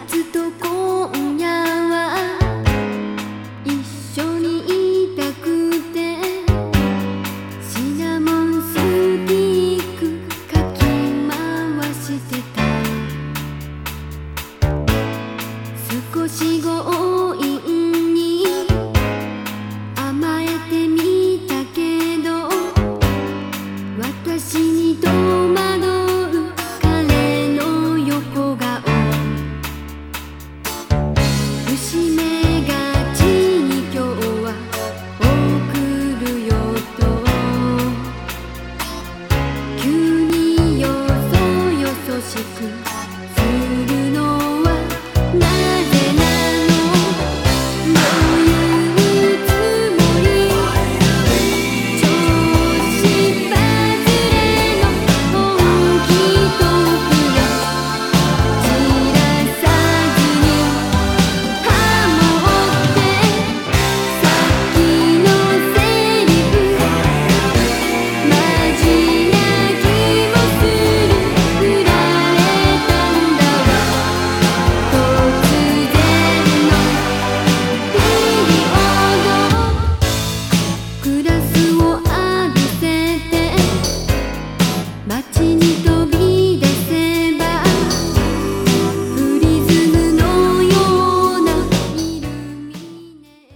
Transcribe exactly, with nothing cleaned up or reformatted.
つと今夜は一緒にいたくて、シナモンスティックかき回してた。少し強引に甘えてみたけど、私に戸惑う彼の横顔、節目がちに今日は送るよと、急によそよそしくするのはなぜなの。どういうつもり、調子ばずれの本気トークが散らさずにハモって、さっきのセリフマジな気もする。振られたんだわ、突然のピリオド。グラスを浴びせて街